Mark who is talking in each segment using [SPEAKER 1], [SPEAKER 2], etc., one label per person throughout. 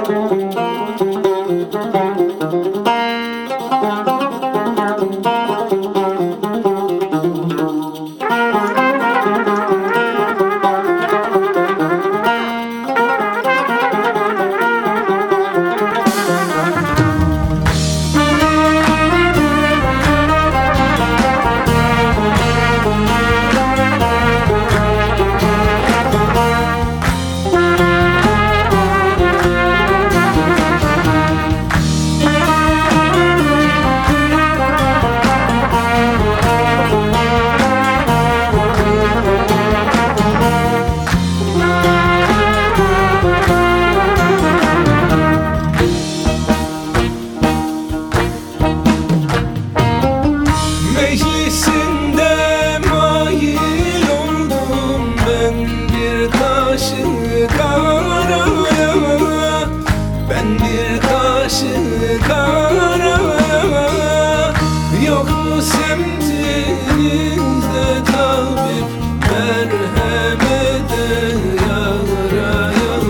[SPEAKER 1] Yok mu semtinizde tabip, merhamet yaraya,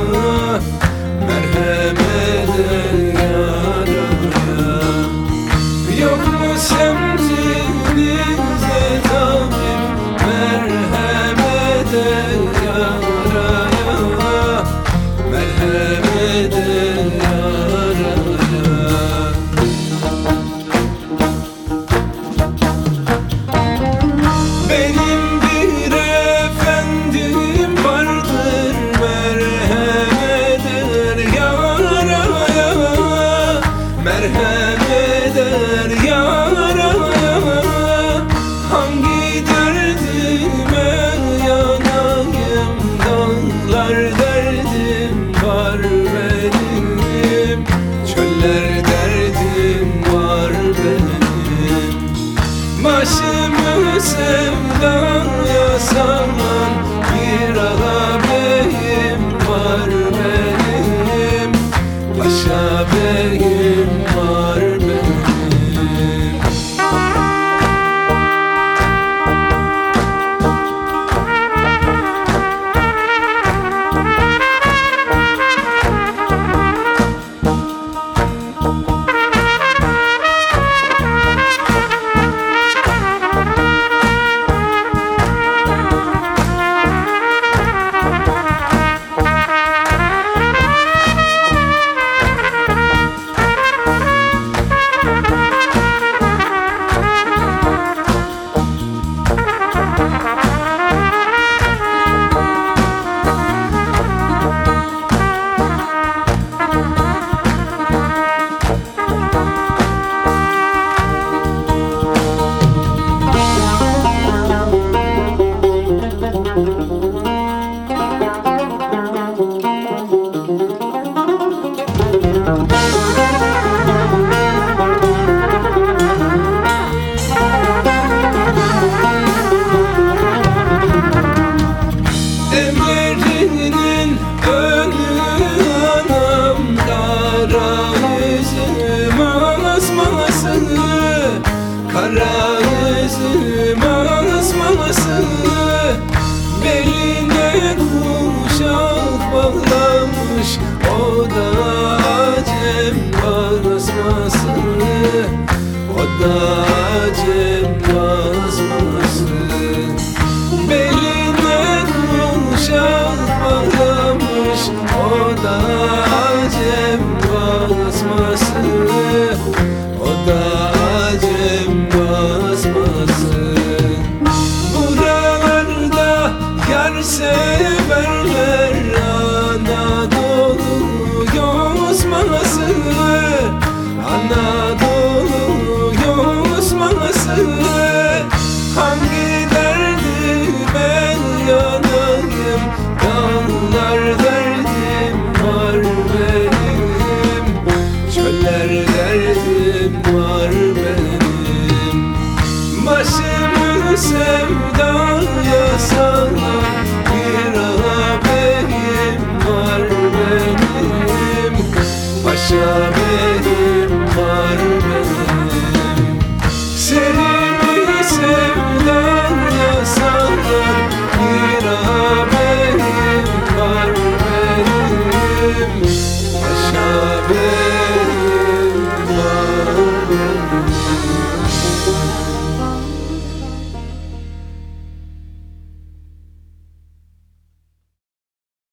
[SPEAKER 1] merhamet yaraya. Yok mu semtinizde tabip, merhamet yaraya, merhamet yaraya. Benim bir efendim vardır, merhamet yaraya, merhamet yaraya. Hangi derdime yanayım, dağlar derdim var benim, çöller derdim var benim. Başımı sevdaya salan bir ağabeyim var benim, paşa beyim var benim. Emre'nin önü anam, kara yüzüm asması, kara yüzüm asması. Beline kuşak bağlamış, o da